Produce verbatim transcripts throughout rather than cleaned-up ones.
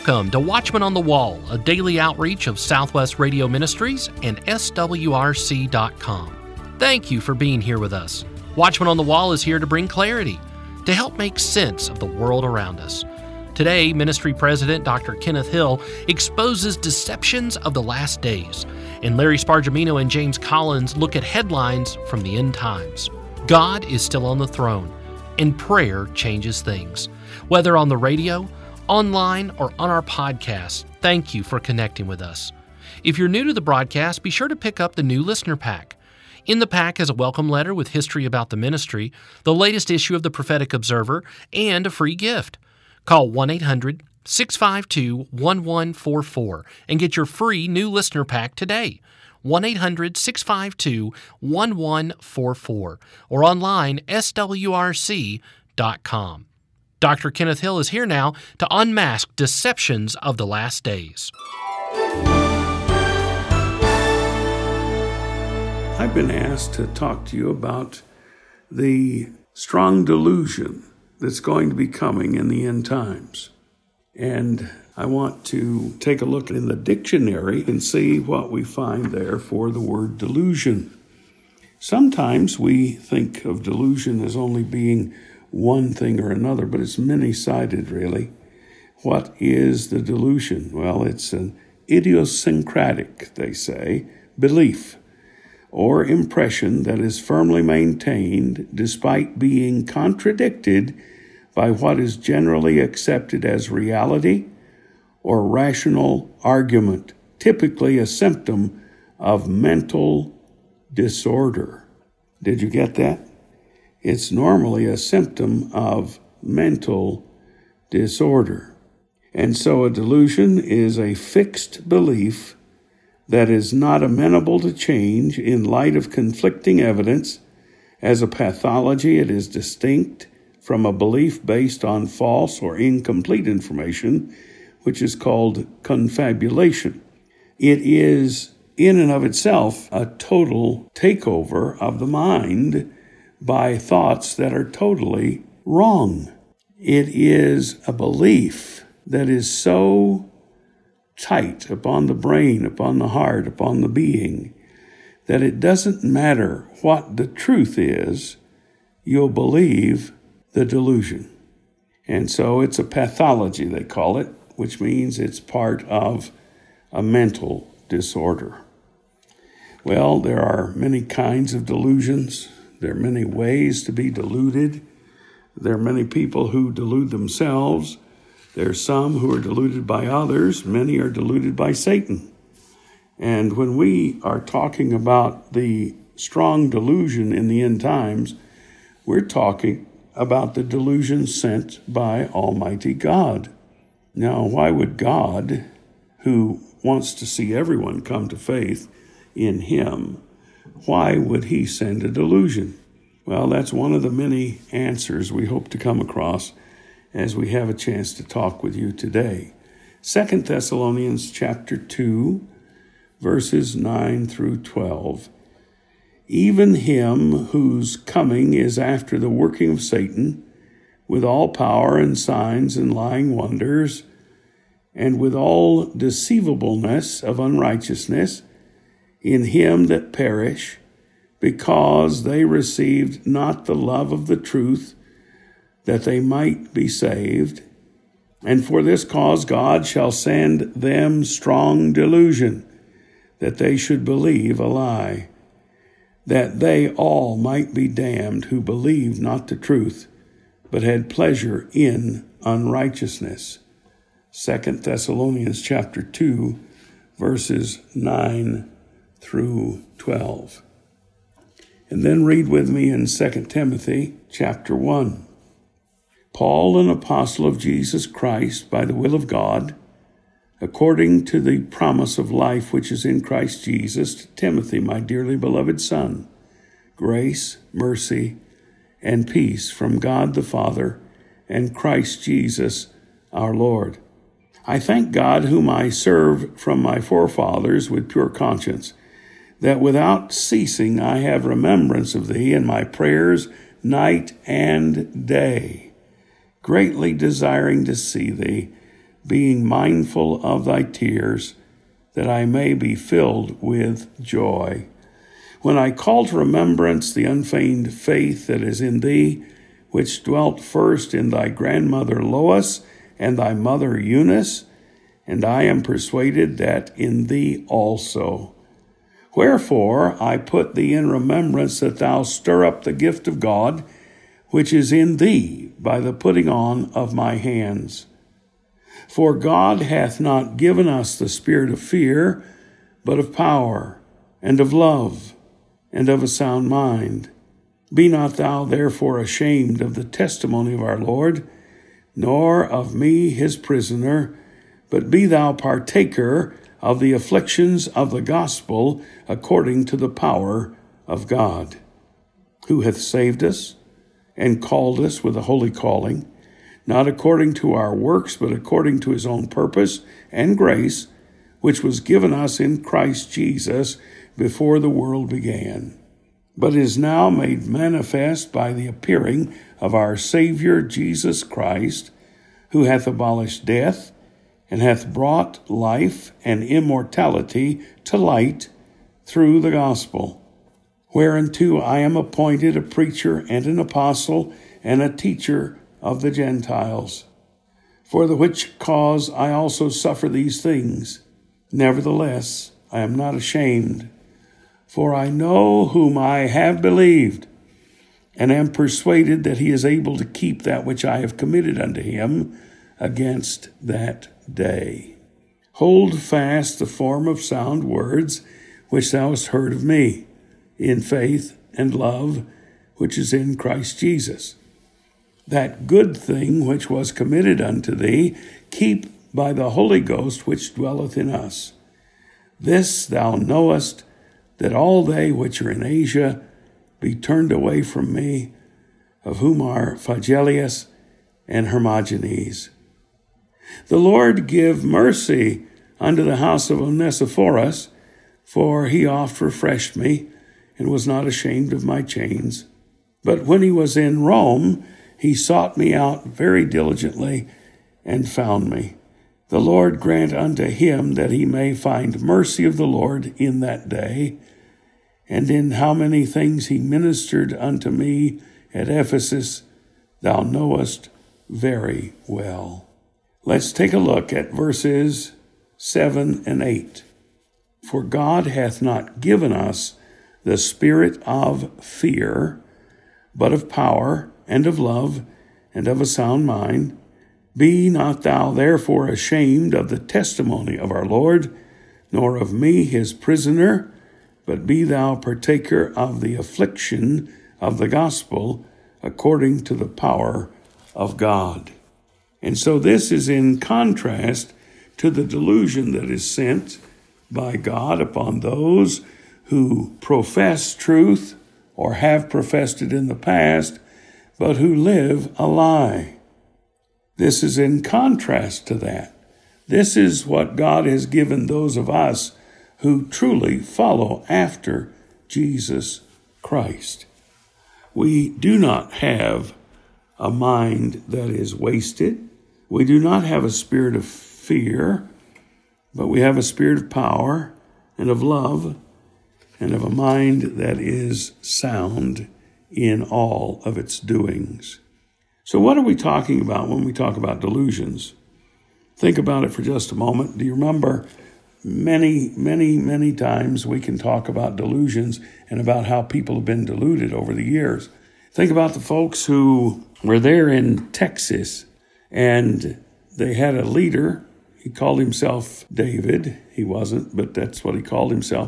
Welcome to Watchman on the Wall, a daily outreach of Southwest Radio Ministries and S W R C dot com. Thank you for being here with us. Watchman on the Wall is here to bring clarity, to help make sense of the world around us. Today, Ministry President Doctor Kenneth Hill exposes deceptions of the last days, and Larry Spargimino and James Collins look at headlines from the end times. God is still on the throne, and prayer changes things. Whether on the radio, online, or on our podcast, thank you for connecting with us. If you're new to the broadcast, be sure to pick up the new listener pack. In the pack is a welcome letter with history about the ministry, the latest issue of the Prophetic Observer, and a free gift. Call one eight hundred, six five two, one one four four and get your free new listener pack today. one eight hundred, six five two, one one four four or online S W R C dot com. Doctor Kenneth Hill is here now to unmask deceptions of the last days. I've been asked to talk to you about the strong delusion that's going to be coming in the end times. And I want to take a look in the dictionary and see what we find there for the word delusion. Sometimes we think of delusion as only being one thing or another, but it's many-sided, really. What is the delusion? Well, it's an idiosyncratic, they say, belief or impression that is firmly maintained despite being contradicted by what is generally accepted as reality or rational argument, typically a symptom of mental disorder. Did you get that? It's normally a symptom of mental disorder. And so a delusion is a fixed belief that is not amenable to change in light of conflicting evidence. As a pathology, it is distinct from a belief based on false or incomplete information, which is called confabulation. It is, in and of itself, a total takeover of the mind by thoughts that are totally wrong. It is a belief that is so tight upon the brain, upon the heart, upon the being, that it doesn't matter what the truth is, you'll believe the delusion. And so it's a pathology, they call it, which means it's part of a mental disorder. Well, there are many kinds of delusions. There are many ways to be deluded. There are many people who delude themselves. There are some who are deluded by others. Many are deluded by Satan. And when we are talking about the strong delusion in the end times, we're talking about the delusion sent by Almighty God. Now, why would God, who wants to see everyone come to faith in Him, why would He send a delusion? Well, that's one of the many answers we hope to come across as we have a chance to talk with you today. Second Thessalonians chapter two, verses nine through twelve. Even him whose coming is after the working of Satan, with all power and signs and lying wonders, and with all deceivableness of unrighteousness, in him that perish, because they received not the love of the truth, that they might be saved. And for this cause God shall send them strong delusion, that they should believe a lie, that they all might be damned who believed not the truth, but had pleasure in unrighteousness. Second Thessalonians chapter two, verses nine through twelve. And then read with me in Second Timothy chapter one. Paul, an apostle of Jesus Christ, by the will of God, according to the promise of life which is in Christ Jesus, to Timothy, my dearly beloved son, grace, mercy, and peace from God the Father and Christ Jesus our Lord. I thank God, whom I serve from my forefathers with pure conscience, that without ceasing I have remembrance of thee in my prayers night and day, greatly desiring to see thee, being mindful of thy tears, that I may be filled with joy. When I call to remembrance the unfeigned faith that is in thee, which dwelt first in thy grandmother Lois and thy mother Eunice, and I am persuaded that in thee also. Wherefore I put thee in remembrance that thou stir up the gift of God, which is in thee by the putting on of my hands. For God hath not given us the spirit of fear, but of power, and of love, and of a sound mind. Be not thou therefore ashamed of the testimony of our Lord, nor of me his prisoner, but be thou partaker of the afflictions of the gospel according to the power of God, who hath saved us, and called us with a holy calling, not according to our works, but according to his own purpose and grace, which was given us in Christ Jesus before the world began, but is now made manifest by the appearing of our Savior Jesus Christ, who hath abolished death, and hath brought life and immortality to light through the gospel, whereunto I am appointed a preacher and an apostle and a teacher of the Gentiles, for the which cause I also suffer these things. Nevertheless, I am not ashamed, for I know whom I have believed, and am persuaded that he is able to keep that which I have committed unto him against that day. Hold fast the form of sound words which thou hast heard of me, in faith and love which is in Christ Jesus. That good thing which was committed unto thee, keep by the Holy Ghost which dwelleth in us. This thou knowest, that all they which are in Asia be turned away from me, of whom are Phygellus and Hermogenes. The Lord give mercy unto the house of Onesiphorus, for he oft refreshed me, and was not ashamed of my chains. But when he was in Rome, he sought me out very diligently, and found me. The Lord grant unto him that he may find mercy of the Lord in that day. And in how many things he ministered unto me at Ephesus, thou knowest very well. Let's take a look at verses seven and eight. For God hath not given us the spirit of fear, but of power, and of love, and of a sound mind. Be not thou therefore ashamed of the testimony of our Lord, nor of me his prisoner, but be thou partaker of the affliction of the gospel according to the power of God. And so this is in contrast to the delusion that is sent by God upon those who profess truth or have professed it in the past, but who live a lie. This is in contrast to that. This is what God has given those of us who truly follow after Jesus Christ. We do not have a mind that is wasted. We do not have a spirit of fear, but we have a spirit of power and of love and of a mind that is sound in all of its doings. So what are we talking about when we talk about delusions? Think about it for just a moment. Do you remember many, many, many times we can talk about delusions and about how people have been deluded over the years? Think about the folks who were there in Texas, and they had a leader. He called himself David. He wasn't, but that's what he called himself.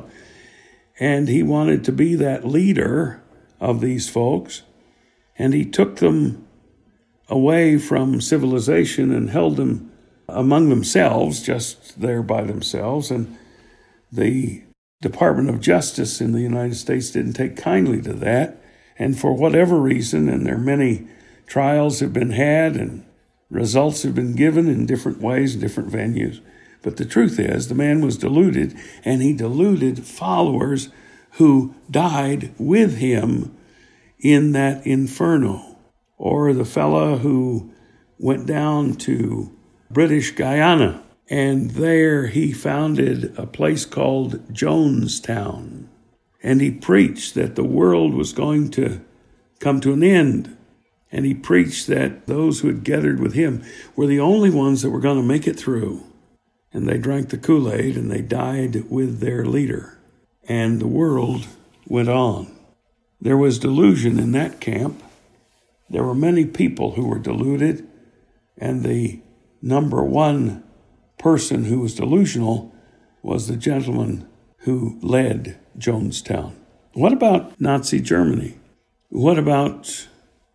And he wanted to be that leader of these folks, and he took them away from civilization and held them among themselves, just there by themselves. And the Department of Justice in the United States didn't take kindly to that. And for whatever reason, and there are many trials have been had and results have been given in different ways, in different venues. But the truth is, the man was deluded, and he deluded followers who died with him in that inferno. Or the fella who went down to British Guiana. And there he founded a place called Jonestown. And he preached that the world was going to come to an end. And he preached that those who had gathered with him were the only ones that were going to make it through. And they drank the Kool-Aid and they died with their leader. And the world went on. There was delusion in that camp. There were many people who were deluded. And the number one person who was delusional was the gentleman who led Jonestown. What about Nazi Germany? What about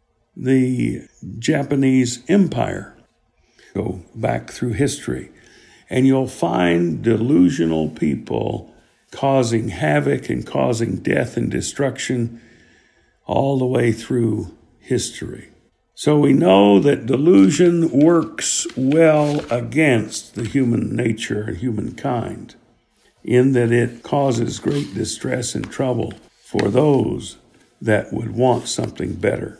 the Japanese Empire? Go back through history, and you'll find delusional people causing havoc and causing death and destruction all the way through history. So we know that delusion works well against the human nature and humankind, in that it causes great distress and trouble for those that would want something better.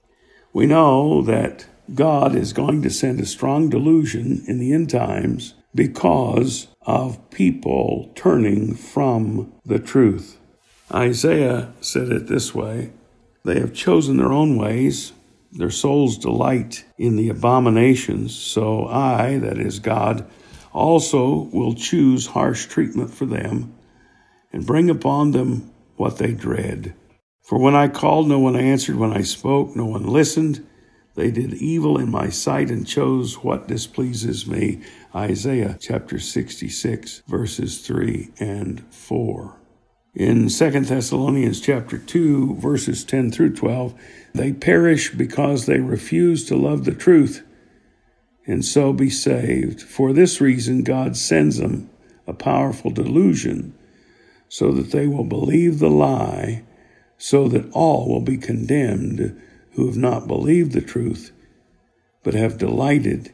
We know that God is going to send a strong delusion in the end times because of people turning from the truth. Isaiah said it this way: they have chosen their own ways. Their souls delight in the abominations. So I, that is God, also will choose harsh treatment for them and bring upon them what they dread. For when I called, no one answered. When I spoke, no one listened. They did evil in my sight and chose what displeases me. Isaiah chapter sixty-six, verses three and four. In Second Thessalonians chapter two, verses ten through twelve, they perish because they refuse to love the truth and so be saved. For this reason, God sends them a powerful delusion so that they will believe the lie, so that all will be condemned who have not believed the truth, but have delighted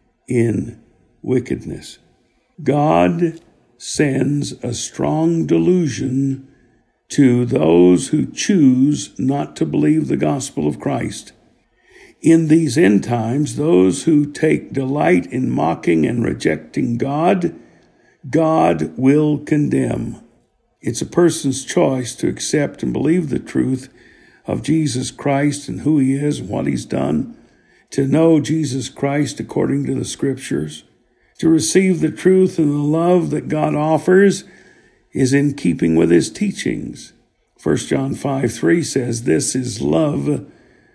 in wickedness. God sends a strong delusion to those who choose not to believe the gospel of Christ. In these end times, those who take delight in mocking and rejecting God, God will condemn. It's a person's choice to accept and believe the truth of Jesus Christ and who he is and what he's done, to know Jesus Christ according to the Scriptures, to receive the truth and the love that God offers is in keeping with his teachings. First John five three says, this is love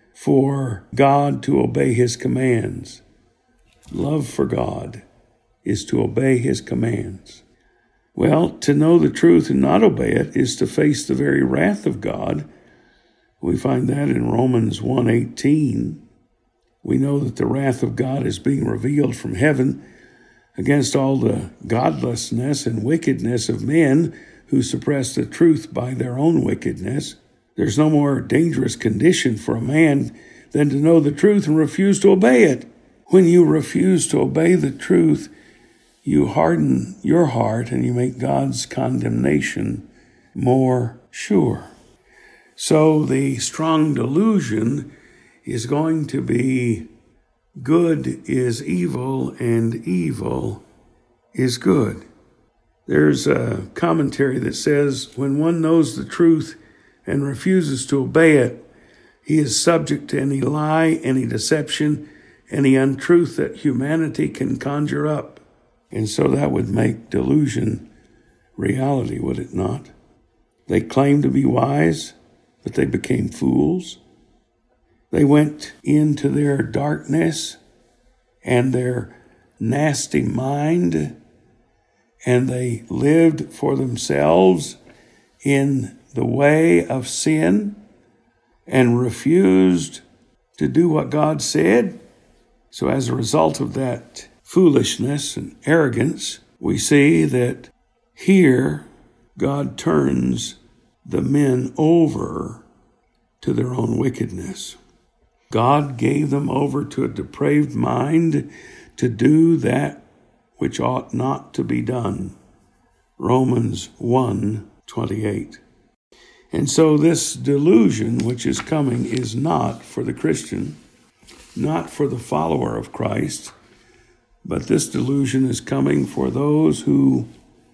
for God, to obey his commands. Love for God is to obey his commands. Well, to know the truth and not obey it is to face the very wrath of God. We find that in Romans one eighteen. We know that the wrath of God is being revealed from heaven against all the godlessness and wickedness of men who suppress the truth by their own wickedness. There's no more dangerous condition for a man than to know the truth and refuse to obey it. When you refuse to obey the truth, you harden your heart and you make God's condemnation more sure. So the strong delusion is going to be good is evil and evil is good. There's a commentary that says when one knows the truth and refuses to obey it, he is subject to any lie, any deception, any untruth that humanity can conjure up. And so that would make delusion reality, would it not? They claimed to be wise, but they became fools. They went into their darkness and their nasty mind, and they lived for themselves in the way of sin and refused to do what God said. So as a result of that foolishness and arrogance, we see that here God turns the men over to their own wickedness. God gave them over to a depraved mind to do that which ought not to be done. Romans one twenty-eight. And so this delusion which is coming is not for the Christian, not for the follower of Christ, But this delusion is coming for those who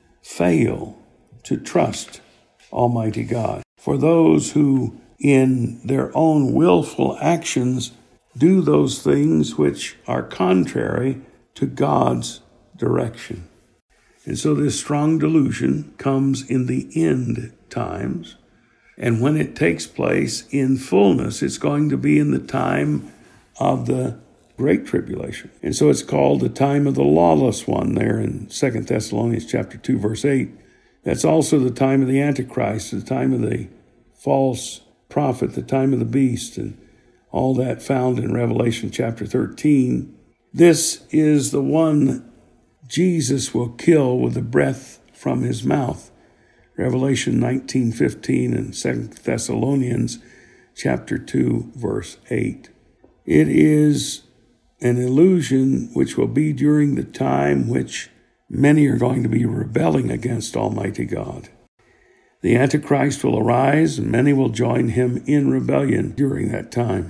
fail to trust Almighty God, for those who in their own willful actions do those things which are contrary to God's direction. And so this strong delusion comes in the end times, and when it takes place in fullness, it's going to be in the time of the Great Tribulation. And so it's called the time of the lawless one there in Second Thessalonians chapter two, verse eight. That's also the time of the Antichrist, the time of the false prophet, the time of the beast, and all that found in Revelation chapter thirteen. This is the one Jesus will kill with the breath from his mouth. Revelation nineteen fifteen and Second Thessalonians chapter two, verse eight. It is an illusion which will be during the time which many are going to be rebelling against Almighty God. The Antichrist will arise, and many will join him in rebellion during that time.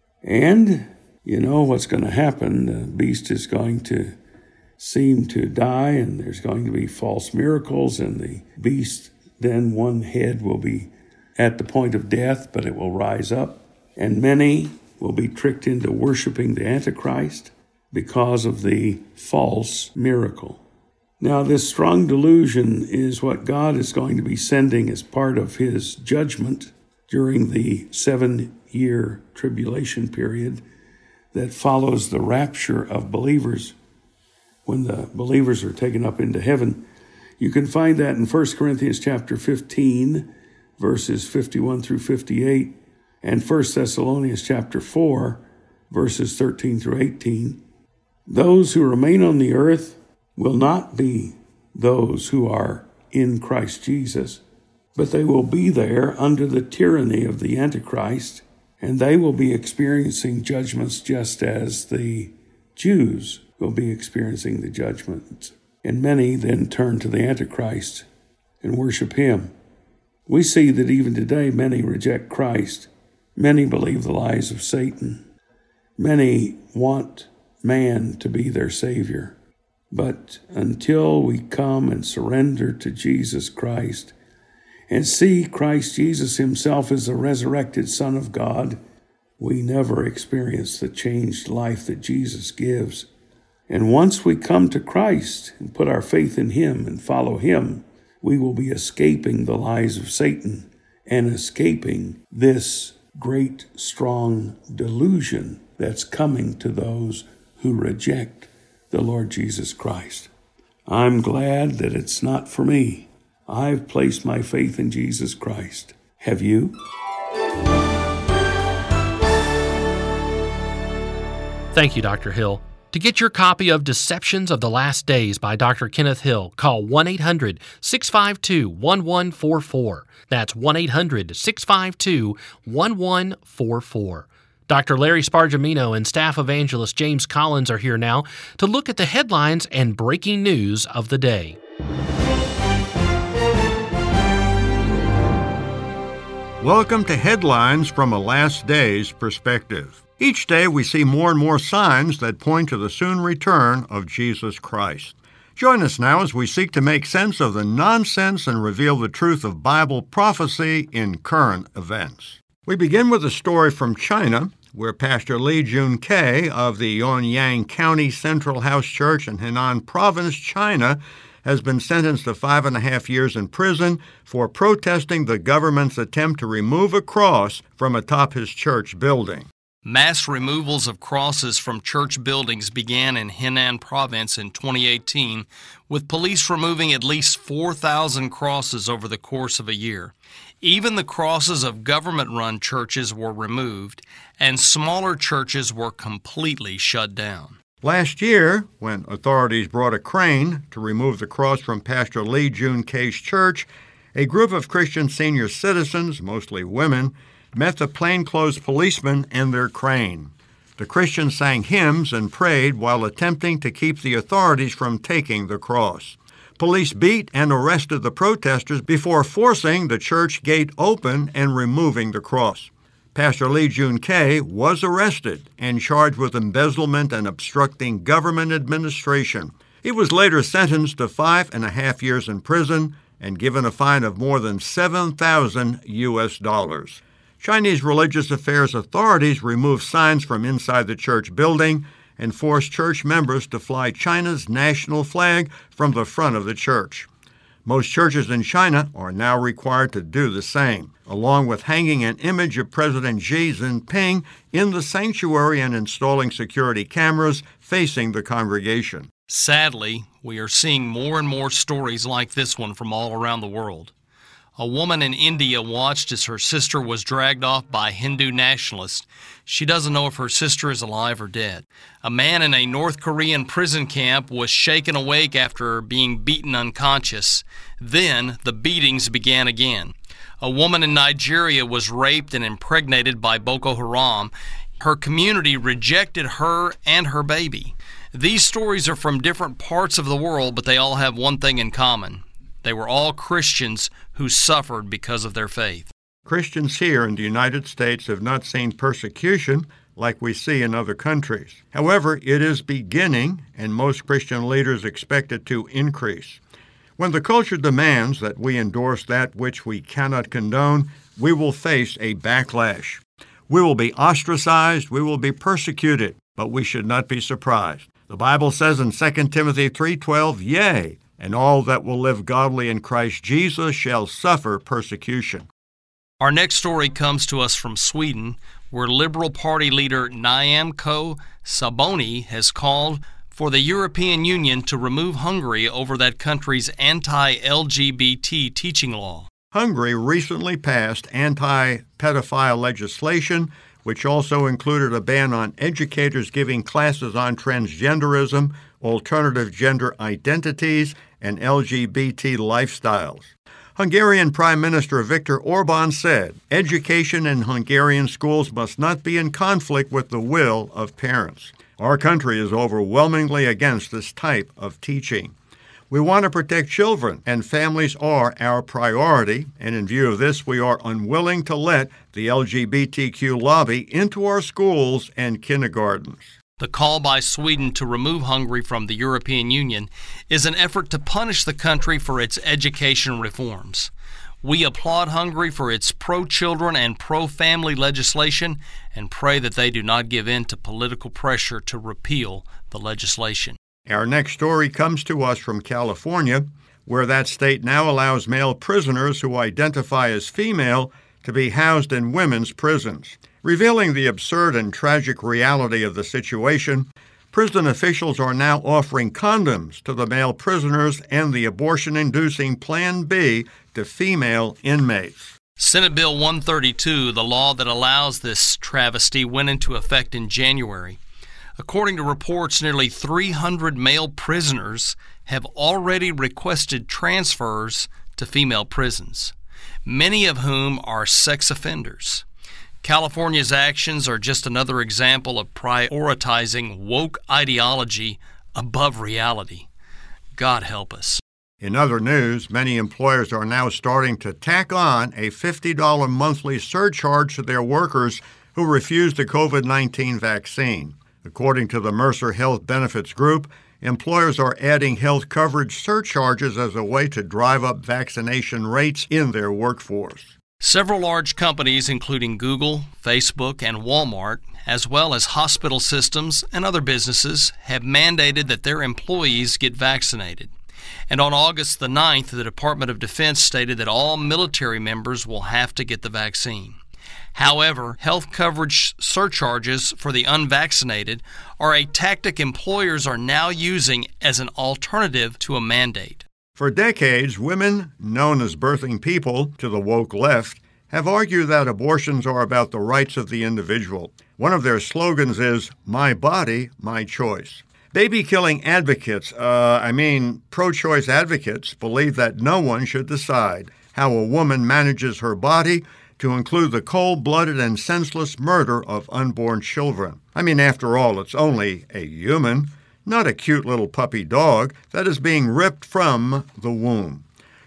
And you know what's going to happen. The beast is going to seem to die, and there's going to be false miracles, and the beast, then one head will be at the point of death, but it will rise up, and many will be tricked into worshiping the Antichrist because of the false miracle. Now, this strong delusion is what God is going to be sending as part of his judgment during the seven-year tribulation period that follows the rapture of believers when the believers are taken up into heaven. You can find that in First Corinthians chapter fifteen, verses fifty-one through fifty-eight, and First Thessalonians chapter four, verses thirteen through eighteen. Those who remain on the earth will not be those who are in Christ Jesus, but they will be there under the tyranny of the Antichrist, and they will be experiencing judgments just as the Jews will be experiencing the judgments. And many then turn to the Antichrist and worship him. We see that even today many reject Christ. Many believe the lies of Satan. Many want man to be their Savior. But until we come and surrender to Jesus Christ and see Christ Jesus himself as the resurrected Son of God, we never experience the changed life that Jesus gives. And once we come to Christ and put our faith in him and follow him, we will be escaping the lies of Satan and escaping this great, strong delusion that's coming to those who reject the Lord Jesus Christ. I'm glad that it's not for me. I've placed my faith in Jesus Christ. Have you? Thank you, Doctor Hill. To get your copy of Deceptions of the Last Days by Doctor Kenneth Hill, call one eight hundred, six five two, one one four four. That's one eight hundred, six five two, one one four four. Doctor Larry Spargimino and staff evangelist James Collins are here now to look at the headlines and breaking news of the day. Welcome to Headlines from a Last Day's Perspective. Each day we see more and more signs that point to the soon return of Jesus Christ. Join us now as we seek to make sense of the nonsense and reveal the truth of Bible prophecy in current events. We begin with a story from China, where Pastor Li Jun-Kei of the Yonyang County Central House Church in Henan Province, China, has been sentenced to five and a half years in prison for protesting the government's attempt to remove a cross from atop his church building. Mass removals of crosses from church buildings began in Henan Province in twenty eighteen, with police removing at least four thousand crosses over the course of a year. Even the crosses of government-run churches were removed, and smaller churches were completely shut down. Last year, when authorities brought a crane to remove the cross from Pastor Li Jun-Kei's church, a group of Christian senior citizens, mostly women, met the plainclothes policemen and their crane. The Christians sang hymns and prayed while attempting to keep the authorities from taking the cross. Police beat and arrested the protesters before forcing the church gate open and removing the cross. Pastor Lee Jun-Kei was arrested and charged with embezzlement and obstructing government administration. He was later sentenced to five and a half years in prison and given a fine of more than seven thousand U S dollars. Chinese religious affairs authorities removed signs from inside the church building and forced church members to fly China's national flag from the front of the church. Most churches in China are now required to do the same, along with hanging an image of President Xi Jinping in the sanctuary and installing security cameras facing the congregation. Sadly, we are seeing more and more stories like this one from all around the world. A woman in India watched as her sister was dragged off by Hindu nationalists. She doesn't know if her sister is alive or dead. A man in a North Korean prison camp was shaken awake after being beaten unconscious. Then the beatings began again. A woman in Nigeria was raped and impregnated by Boko Haram. Her community rejected her and her baby. These stories are from different parts of the world, but they all have one thing in common. They were all Christians who suffered because of their faith. Christians here in the United States have not seen persecution like we see in other countries. However, it is beginning, and most Christian leaders expect it to increase. When the culture demands that we endorse that which we cannot condone, we will face a backlash. We will be ostracized, we will be persecuted, but we should not be surprised. The Bible says in Second Timothy three twelve, "Yea, and all that will live godly in Christ Jesus shall suffer persecution." Our next story comes to us from Sweden, where Liberal Party leader Nyamko Sabuni has called for the European Union to remove Hungary over that country's anti-L G B T teaching law. Hungary recently passed anti-pedophile legislation, which also included a ban on educators giving classes on transgenderism, alternative gender identities, and L G B T lifestyles. Hungarian Prime Minister Viktor Orban said, "Education in Hungarian schools must not be in conflict with the will of parents." Our country is overwhelmingly against this type of teaching. We want to protect children, and families are our priority, and in view of this, we are unwilling to let the L G B T Q lobby into our schools and kindergartens. The call by Sweden to remove Hungary from the European Union is an effort to punish the country for its education reforms. We applaud Hungary for its pro-children and pro-family legislation and pray that they do not give in to political pressure to repeal the legislation. Our next story comes to us from California, where that state now allows male prisoners who identify as female to be housed in women's prisons. Revealing the absurd and tragic reality of the situation, prison officials are now offering condoms to the male prisoners and the abortion-inducing Plan B to female inmates. Senate Bill one thirty-two, the law that allows this travesty, went into effect in January. According to reports, nearly three hundred male prisoners have already requested transfers to female prisons, many of whom are sex offenders. California's actions are just another example of prioritizing woke ideology above reality. God help us. In other news, many employers are now starting to tack on a fifty dollars monthly surcharge to their workers who refuse the COVID nineteen vaccine. According to the Mercer Health Benefits Group, employers are adding health coverage surcharges as a way to drive up vaccination rates in their workforce. Several large companies, including Google, Facebook, and Walmart, as well as hospital systems and other businesses, have mandated that their employees get vaccinated. And on August the ninth, the Department of Defense stated that all military members will have to get the vaccine. However, health coverage surcharges for the unvaccinated are a tactic employers are now using as an alternative to a mandate. For decades, women, known as birthing people to the woke left, have argued that abortions are about the rights of the individual. One of their slogans is, "My body, my choice." Baby-killing advocates, uh, I mean pro-choice advocates, believe that no one should decide how a woman manages her body, to include the cold-blooded and senseless murder of unborn children. I mean, after all, it's only a human, not a cute little puppy dog, that is being ripped from the womb.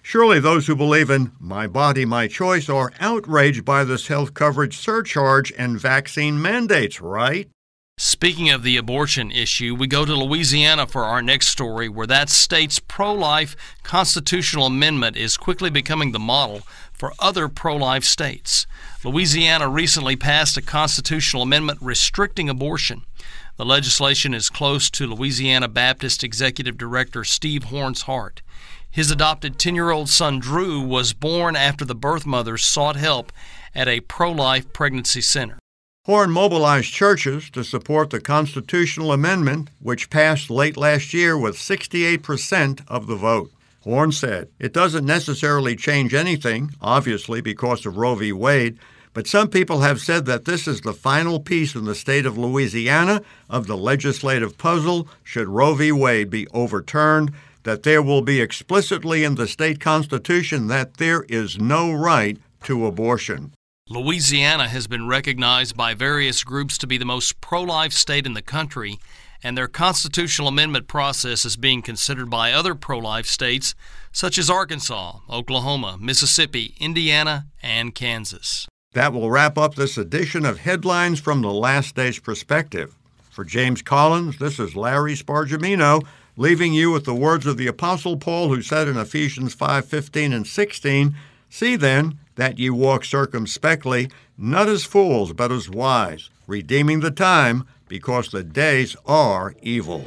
Surely those who believe in my body, my choice are outraged by this health coverage surcharge and vaccine mandates, right? Speaking of the abortion issue, we go to Louisiana for our next story, where that state's pro-life constitutional amendment is quickly becoming the model for other pro-life states. Louisiana recently passed a constitutional amendment restricting abortion. The legislation is close to Louisiana Baptist Executive Director Steve Horn's heart. His adopted ten-year-old son Drew was born after the birth mother sought help at a pro-life pregnancy center. Horn mobilized churches to support the constitutional amendment, which passed late last year with sixty-eight percent of the vote. Horn said, "It doesn't necessarily change anything, obviously because of Roe v. Wade, but some people have said that this is the final piece in the state of Louisiana of the legislative puzzle should Roe v. Wade be overturned, that there will be explicitly in the state constitution that there is no right to abortion." Louisiana has been recognized by various groups to be the most pro-life state in the country, and their constitutional amendment process is being considered by other pro-life states such as Arkansas, Oklahoma, Mississippi, Indiana, and Kansas. That will wrap up this edition of Headlines from the Last Day's Perspective. For James Collins, this is Larry Spargimino, leaving you with the words of the Apostle Paul, who said in Ephesians five fifteen and sixteen, "See then that ye walk circumspectly, not as fools, but as wise, redeeming the time, because the days are evil."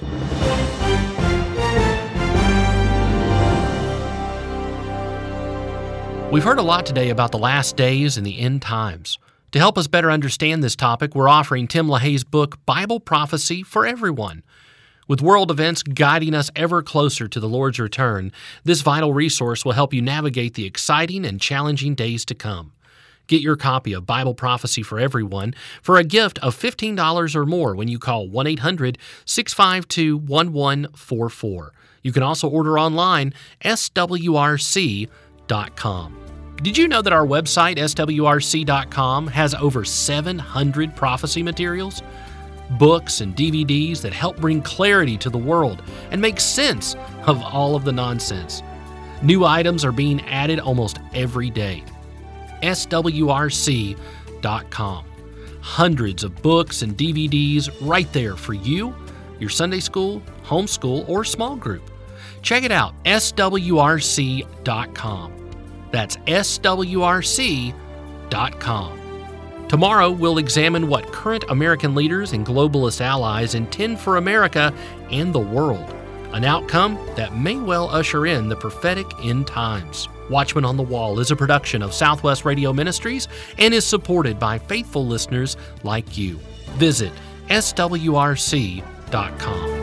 We've heard a lot today about the last days and the end times. To help us better understand this topic, we're offering Tim LaHaye's book, Bible Prophecy for Everyone. With world events guiding us ever closer to the Lord's return, this vital resource will help you navigate the exciting and challenging days to come. Get your copy of Bible Prophecy for Everyone for a gift of fifteen dollars or more when you call one eight hundred, six five two, one one four four. You can also order online, S W R C dot com. Did you know that our website, S W R C dot com, has over seven hundred prophecy materials? Books and D V Ds that help bring clarity to the world and make sense of all of the nonsense. New items are being added almost every day. S W R C dot com. Hundreds of books and D V Ds right there for you, your Sunday school, homeschool, or small group. Check it out, S W R C dot com. That's S W R C dot com. Tomorrow, we'll examine what current American leaders and globalist allies intend for America and the world, an outcome that may well usher in the prophetic end times. Watchman on the Wall is a production of Southwest Radio Ministries and is supported by faithful listeners like you. Visit S W R C dot com.